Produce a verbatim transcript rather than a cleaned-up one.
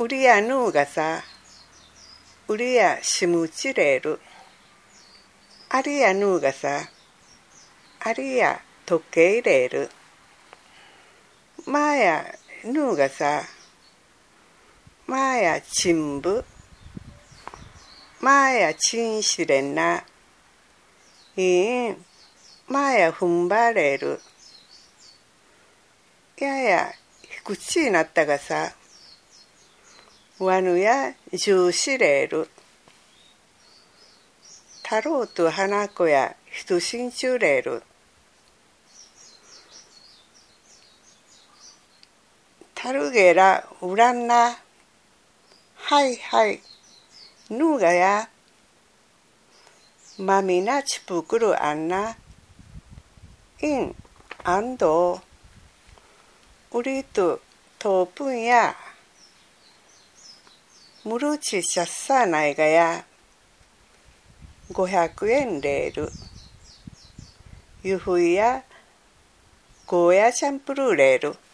우리야 누가사 우리야 시무치레루 아리야 누가사 아리야 도케이레루 마야 누가사 마야 진부 마야 진실했나 이 마야 훈바레루 야야口になったがさわぬや重視れる太郎と花子や人心中れるたるげらうらんなはいはいぬがやまみなちぷくるあんないんあんど우리 또 도분야 무르치 샷사 나이가야 오백 엔 레루 유후야 고야 샴푸르 레루